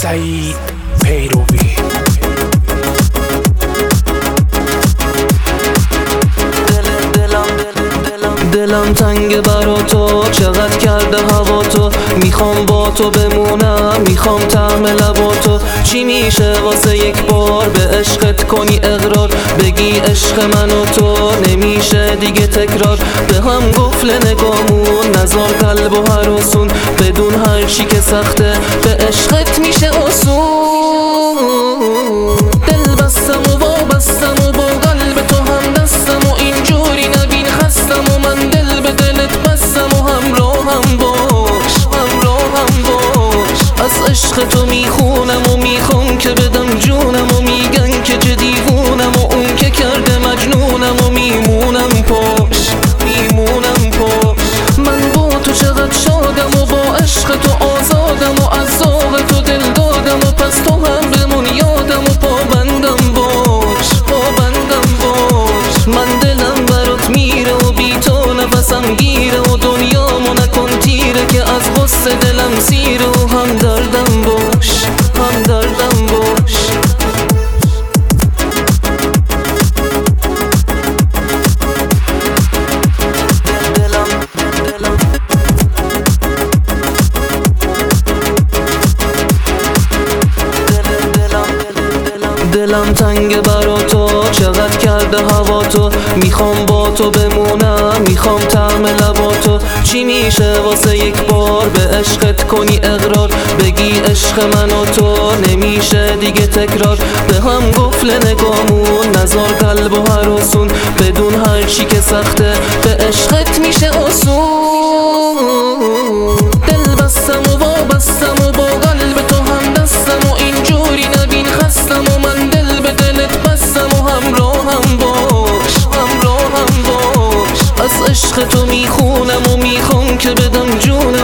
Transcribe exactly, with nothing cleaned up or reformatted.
سعید پیروی. دلم تنگ برا تو، چقدر کرده هوا تو. میخوام با تو بمونم، میخوام طعم لبا تو. چی میشه واسه یک بار به عشقت کنی اقرار، بگی عشق من و تو نمیشه دیگه تکرار. به هم گفل نگامون نزار قلب و هراسون، بدون هر چی که سخته به عشقت میشه آسون. دل بستم و وابستم و با قلب تو هم دستم و اینجوری نبین خستم و من دل به دلت بستم و همراهم باش، همراهم باش. از عشق تو میخونم و میخوام که بدم جونم و میگن که چه دیوونم و اون که کرده مجنونم و میمونم پاش، میمونم پاش. من با تو چقدر شادم و با عشق تو آزادم و از ذوق تو دل دادم و پس تو هم بمون یادم و پابندم باش، پابندم باش. من دلم برات میره و بی تو نفسم گیره و دنیامو نکن تیره که از غصه دلم سیره و هم دردم باش، هم دردم باش. دلم تنگ برا تو، چقدر کرده هوا تو. میخوام با تو بمونم، میخوام طعم لبا تو. چی میشه واسه یک بار به عشقت کنی اقرار، بگی عشق من و تو نمیشه دیگه تکرار. به هم گفل نگامون نزار قلب و هراسون، بدون هر چی که سخته به عشقت میشه آسون. دل بستم و وابستم و با قلب تو هم دستم و اینجوری نبین خستم و من دل به دلت بستم و همراهم باش، همراهم باش. از عشق تو میخونم و میخوام که بدم جونم